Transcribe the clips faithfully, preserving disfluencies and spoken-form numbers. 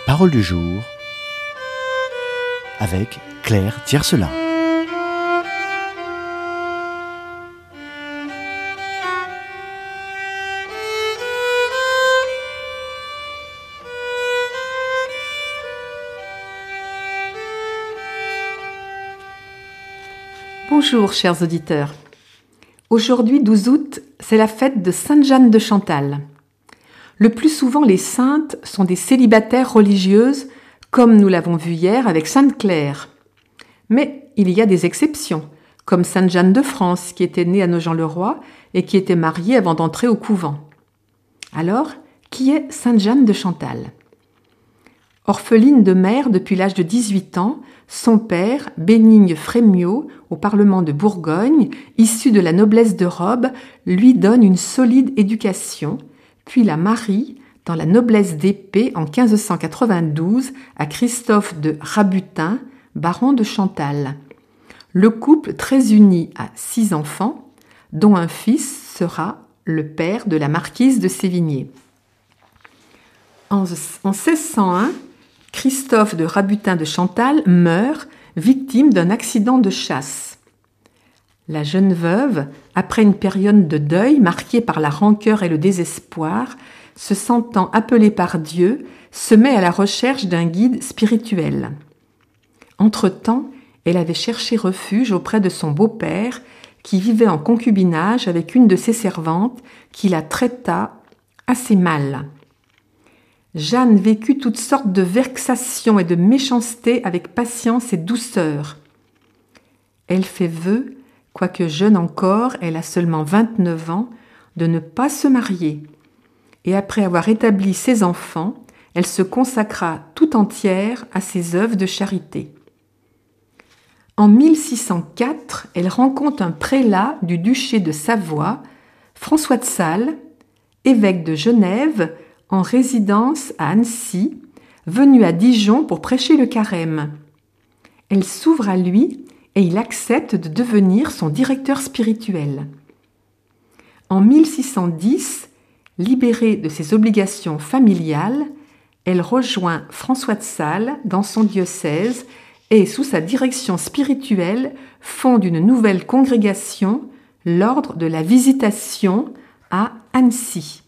Parole du jour avec Claire Tiercelin. Bonjour chers auditeurs. Aujourd'hui douze août, c'est la fête de Sainte Jeanne de Chantal. Le plus souvent les saintes sont des célibataires religieuses, comme nous l'avons vu hier avec Sainte Claire. Mais il y a des exceptions, comme Sainte Jeanne de France qui était née à Nogent-le-Roi et qui était mariée avant d'entrer au couvent. Alors, qui est Sainte Jeanne de Chantal ? Orpheline de mère depuis l'âge de dix-huit ans, son père, Bénigne Frémiot, au Parlement de Bourgogne, issu de la noblesse de robe, lui donne une solide éducation, puis la marie dans la noblesse d'épée en quinze cent quatre-vingt-douze à Christophe de Rabutin, baron de Chantal. Le couple très uni a six enfants, dont un fils sera le père de la marquise de Sévigné. En, en seize cent un, Christophe de Rabutin de Chantal meurt, victime d'un accident de chasse. La jeune veuve, après une période de deuil marquée par la rancœur et le désespoir, se sentant appelée par Dieu, se met à la recherche d'un guide spirituel. Entre-temps, elle avait cherché refuge auprès de son beau-père, qui vivait en concubinage avec une de ses servantes, qui la traita assez mal. Jeanne vécut toutes sortes de vexations et de méchancetés avec patience et douceur. Elle fait vœu, quoique jeune encore, elle a seulement vingt-neuf ans, de ne pas se marier. Et après avoir établi ses enfants, elle se consacra tout entière à ses œuvres de charité. En mille six cent quatre, elle rencontre un prélat du duché de Savoie, François de Sales, évêque de Genève, en résidence à Annecy, venu à Dijon pour prêcher le carême. Elle s'ouvre à lui et il accepte de devenir son directeur spirituel. En mille six cent dix, libérée de ses obligations familiales, elle rejoint François de Sales dans son diocèse et, sous sa direction spirituelle, fonde une nouvelle congrégation, l'Ordre de la Visitation, à Annecy.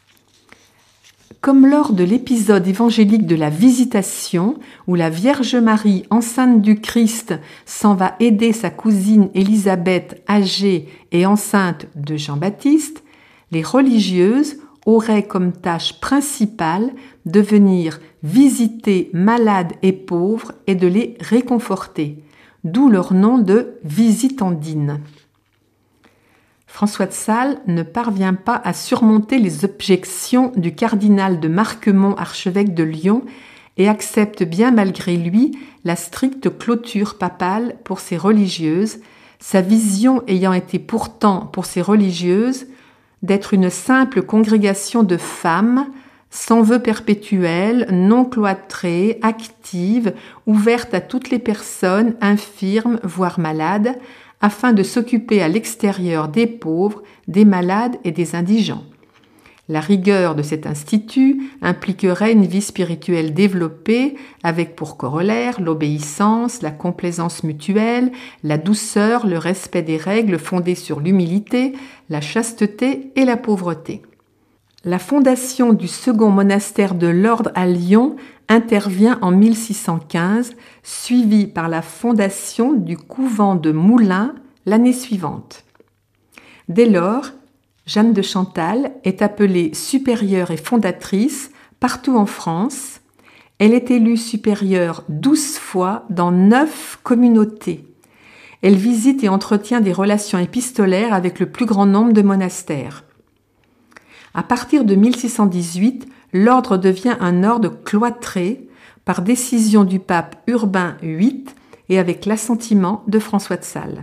Comme lors de l'épisode évangélique de la Visitation, où la Vierge Marie, enceinte du Christ, s'en va aider sa cousine Élisabeth, âgée et enceinte de Jean-Baptiste, les religieuses auraient comme tâche principale de venir visiter malades et pauvres et de les réconforter, d'où leur nom de visitandines. François de Sales ne parvient pas à surmonter les objections du cardinal de Marquemont, archevêque de Lyon, et accepte bien malgré lui la stricte clôture papale pour ces religieuses, sa vision ayant été pourtant pour ces religieuses d'être une simple congrégation de femmes, sans vœu perpétuel, non cloîtrée, active, ouverte à toutes les personnes infirmes, voire malades, afin de s'occuper à l'extérieur des pauvres, des malades et des indigents. La rigueur de cet institut impliquerait une vie spirituelle développée avec pour corollaire l'obéissance, la complaisance mutuelle, la douceur, le respect des règles fondées sur l'humilité, la chasteté et la pauvreté. La fondation du second monastère de l'ordre à Lyon intervient en mille six cent quinze, suivie par la fondation du couvent de Moulins l'année suivante. Dès lors, Jeanne de Chantal est appelée supérieure et fondatrice partout en France. Elle est élue supérieure douze fois dans neuf communautés. Elle visite et entretient des relations épistolaires avec le plus grand nombre de monastères. À partir de mille six cent dix-huit, l'ordre devient un ordre cloîtré par décision du pape Urbain huit et avec l'assentiment de François de Sales.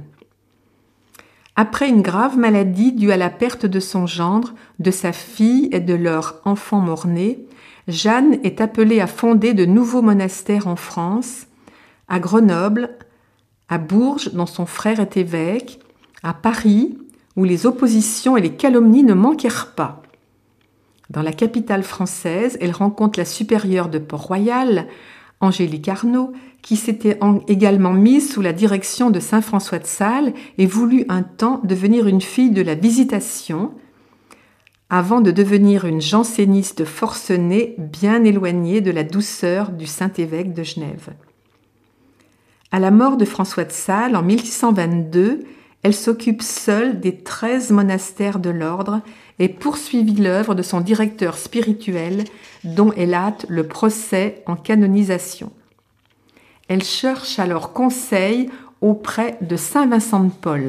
Après une grave maladie due à la perte de son gendre, de sa fille et de leur enfant mort-né, Jeanne est appelée à fonder de nouveaux monastères en France, à Grenoble, à Bourges, dont son frère est évêque, à Paris, où les oppositions et les calomnies ne manquèrent pas. Dans la capitale française, elle rencontre la supérieure de Port-Royal, Angélique Arnaud, qui s'était également mise sous la direction de saint François de Sales et voulut un temps devenir une fille de la Visitation, avant de devenir une janséniste forcenée bien éloignée de la douceur du Saint-Évêque de Genève. À la mort de François de Sales en mille six cent vingt-deux, elle s'occupe seule des treize monastères de l'ordre et poursuivit l'œuvre de son directeur spirituel, dont elle hâte le procès en canonisation. Elle cherche alors conseil auprès de saint Vincent de Paul.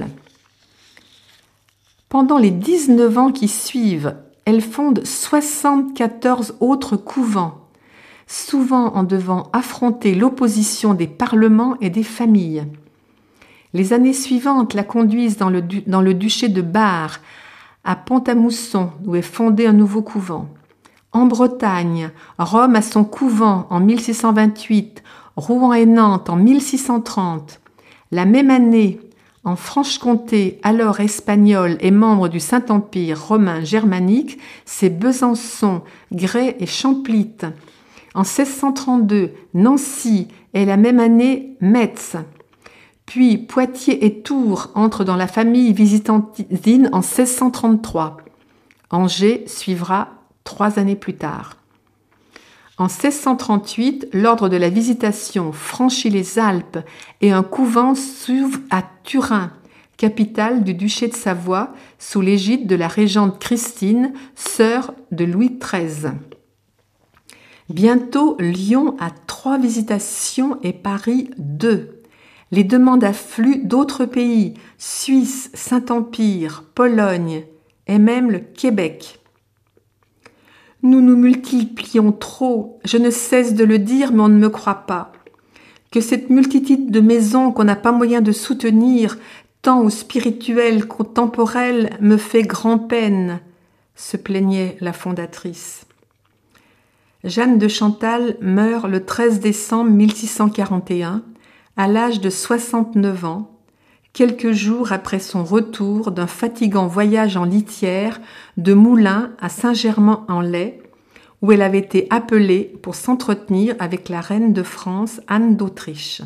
Pendant les dix-neuf ans qui suivent, elle fonde soixante-quatorze autres couvents, souvent en devant affronter l'opposition des parlements et des familles. Les années suivantes la conduisent dans le, du- dans le duché de Bar, à Pont-à-Mousson, où est fondé un nouveau couvent. En Bretagne, Rome a son couvent en mille six cent vingt-huit, Rouen et Nantes en mille six cent trente. La même année, en Franche-Comté, alors espagnole et membre du Saint-Empire romain germanique, c'est Besançon, Grès et Champlitte. En seize cent trente-deux, Nancy et la même année Metz. Puis Poitiers et Tours entrent dans la famille visitandine en seize cent trente-trois. Angers suivra trois années plus tard. En seize cent trente-huit, l'ordre de la Visitation franchit les Alpes et un couvent s'ouvre à Turin, capitale du duché de Savoie, sous l'égide de la régente Christine, sœur de Louis treize. Bientôt, Lyon a trois visitations et Paris deux. Les demandes affluent d'autres pays, Suisse, Saint-Empire, Pologne et même le Québec. Nous nous multiplions trop, je ne cesse de le dire, mais on ne me croit pas. Que cette multitude de maisons qu'on n'a pas moyen de soutenir, tant au spirituel qu'au temporel, me fait grand-peine, se plaignait la fondatrice. Jeanne de Chantal meurt le treize décembre mille six cent quarante et un, à l'âge de soixante-neuf ans, quelques jours après son retour d'un fatigant voyage en litière de Moulins à Saint-Germain-en-Laye, où elle avait été appelée pour s'entretenir avec la reine de France, Anne d'Autriche.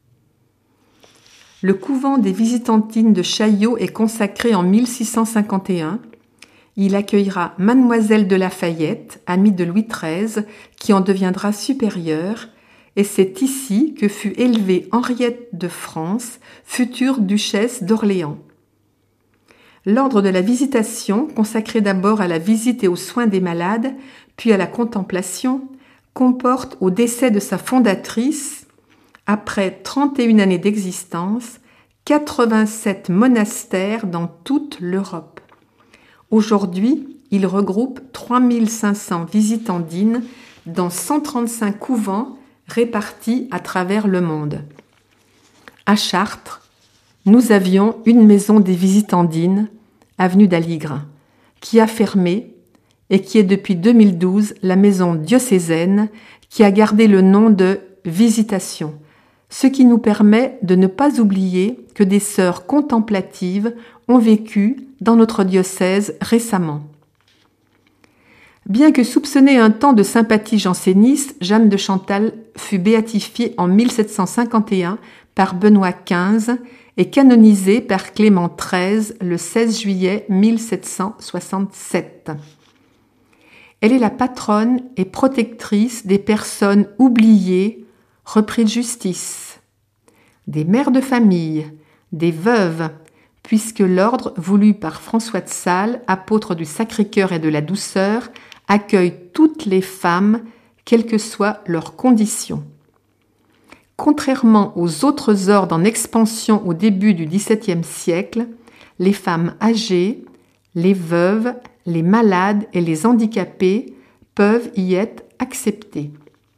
Le couvent des Visitandines de Chaillot est consacré en mille six cent cinquante et un. Il accueillera Mademoiselle de Lafayette, amie de Louis treize, qui en deviendra supérieure, et c'est ici que fut élevée Henriette de France, future duchesse d'Orléans. L'ordre de la Visitation, consacré d'abord à la visite et aux soins des malades, puis à la contemplation, comporte au décès de sa fondatrice, après trente et une années d'existence, quatre-vingt-sept monastères dans toute l'Europe. Aujourd'hui, il regroupe trois mille cinq cents visitandines dans cent trente-cinq couvents répartis à travers le monde. À Chartres, nous avions une maison des Visitandines, avenue d'Aligre, qui a fermé et qui est depuis deux mille douze la maison diocésaine qui a gardé le nom de Visitation, ce qui nous permet de ne pas oublier que des sœurs contemplatives ont vécu dans notre diocèse récemment. Bien que soupçonnée un temps de sympathie janséniste, Jeanne de Chantal fut béatifiée en mille sept cent cinquante et un par Benoît quinze et canonisée par Clément treize le seize juillet mille sept cent soixante-sept. Elle est la patronne et protectrice des personnes oubliées, repris de justice, des mères de famille, des veuves, puisque l'ordre voulu par François de Sales, apôtre du Sacré-Cœur et de la douceur, accueille toutes les femmes, quelles que soient leurs conditions. Contrairement aux autres ordres en expansion au début du dix-septième siècle, les femmes âgées, les veuves, les malades et les handicapés peuvent y être acceptées.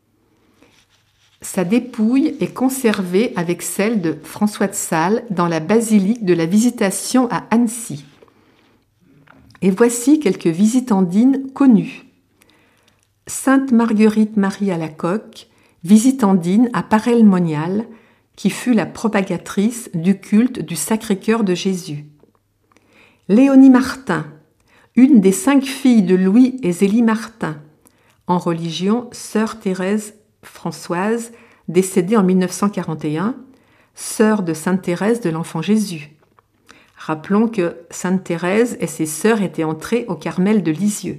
Sa dépouille est conservée avec celle de François de Sales dans la basilique de la Visitation à Annecy. Et voici quelques visitandines connues. Sainte Marguerite Marie Alacoque, visitandine à Paray-le-Monial, qui fut la propagatrice du culte du Sacré-Cœur de Jésus. Léonie Martin, une des cinq filles de Louis et Zélie Martin, en religion sœur Thérèse Françoise, décédée en mille neuf cent quarante et un, sœur de Sainte Thérèse de l'Enfant Jésus. Rappelons que Sainte Thérèse et ses sœurs étaient entrées au Carmel de Lisieux.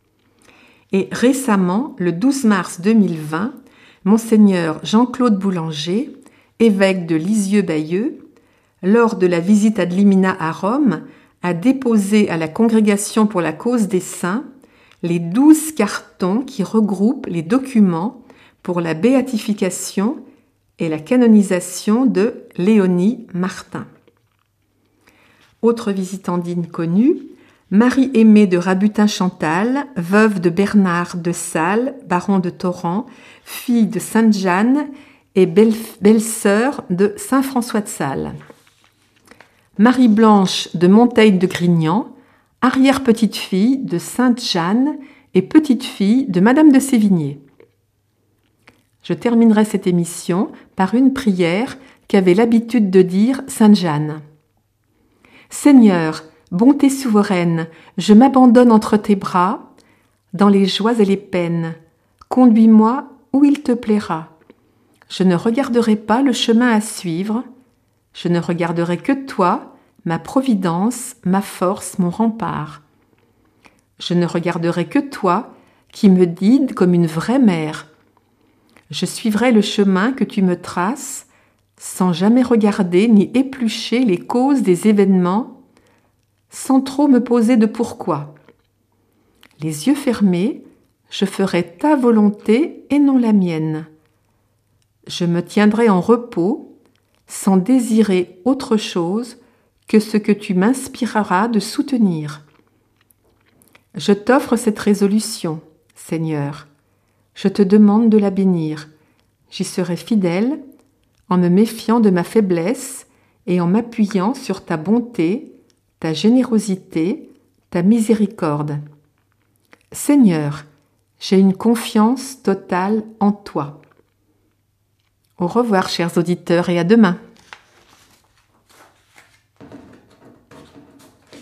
Et récemment, le douze mars deux mille vingt, Monseigneur Jean-Claude Boulanger, évêque de Lisieux-Bayeux, lors de la visite ad limina à Rome, a déposé à la Congrégation pour la cause des saints les douze cartons qui regroupent les documents pour la béatification et la canonisation de Léonie Martin. Autre visitandine connue, Marie-Aimée de Rabutin-Chantal, veuve de Bernard de Sales, baron de Torrent, fille de Sainte Jeanne et belle- belle-sœur de Saint François de Sales. Marie-Blanche de Monteil de Grignan, arrière-petite-fille de Sainte Jeanne et petite-fille de Madame de Sévigné. Je terminerai cette émission par une prière qu'avait l'habitude de dire Sainte Jeanne. Seigneur, bonté souveraine, je m'abandonne entre tes bras, dans les joies et les peines. Conduis-moi où il te plaira. Je ne regarderai pas le chemin à suivre, je ne regarderai que toi, ma providence, ma force, mon rempart. Je ne regarderai que toi, qui me guides comme une vraie mère. Je suivrai le chemin que tu me traces, sans jamais regarder ni éplucher les causes des événements, sans trop me poser de pourquoi. Les yeux fermés, je ferai ta volonté et non la mienne. Je me tiendrai en repos, sans désirer autre chose que ce que tu m'inspireras de soutenir. Je t'offre cette résolution, Seigneur. Je te demande de la bénir. J'y serai fidèle, en me méfiant de ma faiblesse et en m'appuyant sur ta bonté, ta générosité, ta miséricorde. Seigneur, j'ai une confiance totale en toi. Au revoir, chers auditeurs, et à demain.